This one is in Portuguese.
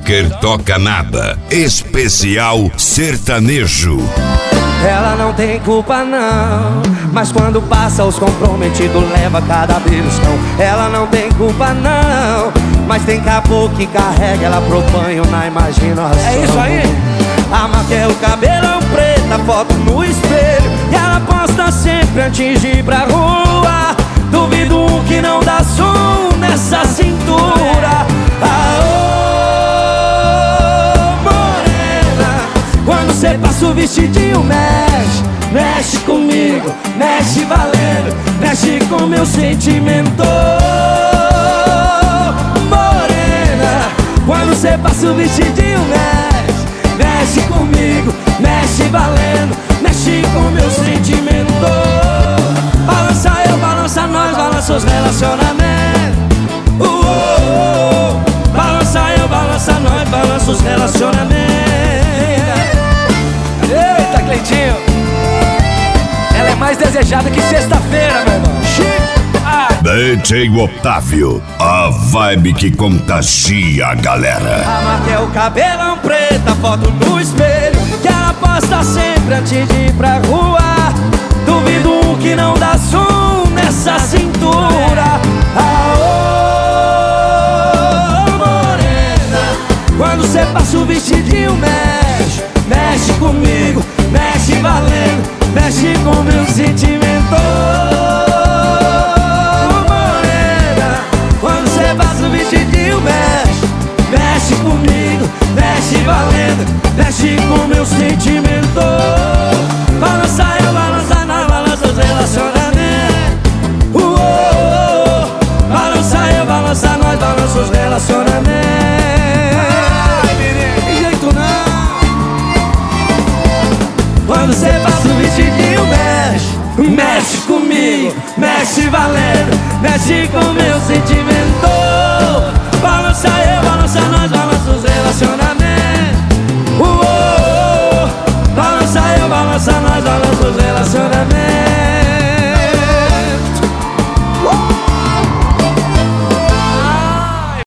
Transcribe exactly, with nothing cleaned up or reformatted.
Becker toca nada. Especial sertanejo. Ela não tem culpa não, mas quando passa os comprometidos leva cada beliscão. Ela não tem culpa não, mas tem caboclo que carrega ela pro banho na imaginação. É isso aí. A maquiagem, o cabelão preto, a foto no espelho, e ela posta sempre antes de ir pra rua. Duvido um que não dá som nessa cintura. Aô, morena, quando cê passa o vestidinho mexe, mexe comigo, mexe valendo, mexe com meu sentimento. Morena, quando cê passa o vestidinho mexe, mexe comigo, mexe valendo, mexe com meu sentimento. Balança eu, balança nós, balança os relacionamentos. uh, uh, uh. Balança eu, balança nós, balança os relacionamentos. Eita, Cleitinho, ela é mais desejada que sexta-feira, meu irmão. D J Otávio, a vibe que contagia a galera. A marca é o cabelão preto, a foto no espelho, que ela posta sempre antes de ir pra rua. Duvido um que não dá som nessa cintura. Aô, morena, quando cê passa o vestidinho mexe, mexe comigo, mexe valendo, mexe com meu sentimento. Mexe comigo, mexe valendo, mexe com meu sentimento. Balança eu, balança nós, balança os relacionamentos. uh, uh, uh. Balança eu, balança nós, balança os relacionamentos. Ai, menino, Tem jeito não. Quando cê passa o vestidinho mexe, mexe comigo, mexe valendo, mexe com meu sentimento. Balança eu, balança nós,